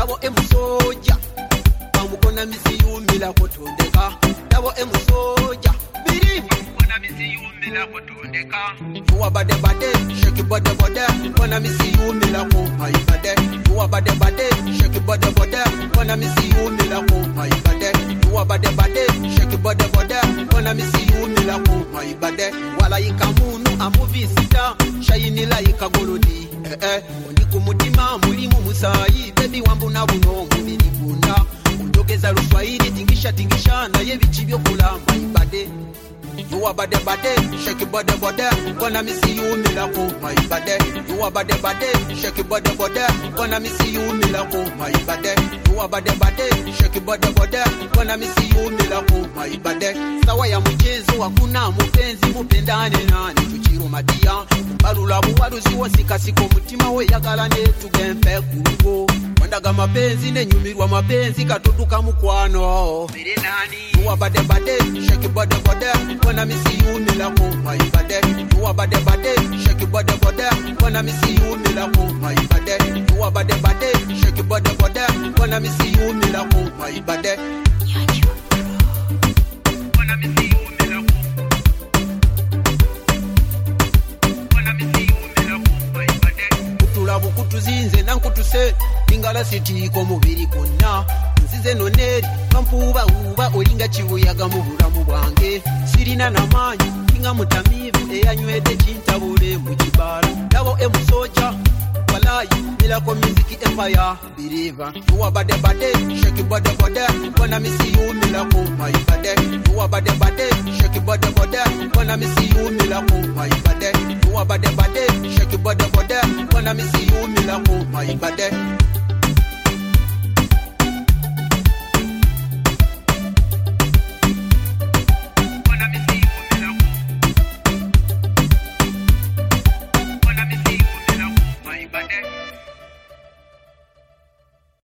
Dabo emusoja bamukona misiyumila kutondeka dabo emusoja believe bamukona misiyumila kutondeka tuwa bade shake bode kona misiyumila ko maibade tuwa bade shake bode kona misiyumila ko maibade tuwa bade shake bode kona misiyumila ko maibade wala ikamunu amuvisita shayini la ikagolodi ndi kumutima mulimu musayi baby wambuna buno mubiri bunda undogeza Luswahili tingisha na ye bichibyo kula maibade you are bade shake bode kona misiyumila ko maibade you are bade shake bode kona misiyumila ko maibade you are bade shake bode kona misiyumila ko maibade sawa ya mchezo hakuna mpenzi mupendane nani tuchirumadia balula buwaluzi wasika siko mutima we yakala ne tugempe kurugo wandaga mapenzi ne nyumirwa mapenzi katoduka mukwano bire nani you are bade shake bode kona misiyumila ko maibade you are bade shake bode kona misiyumila ko maibade you are bade shake bode kona misiyumila ko maibade kona misiyumila ko kona misiyumila ko maibade kutulabu kutuzinze nankutuse ingala sitiko mubiri konna nzize noneri kampuba uba olinga chibuyaga mu bulamu bwange sirina namanyi kinga mutamivu eyanywete kintabule mu kibala dabo emusoja walayi milako music empire believer you are bade shake bode kona misiyumila ko maibade you are bade shake bode kona misiyumila ko maibade you are bade shake bode kona misiyumila ko maibade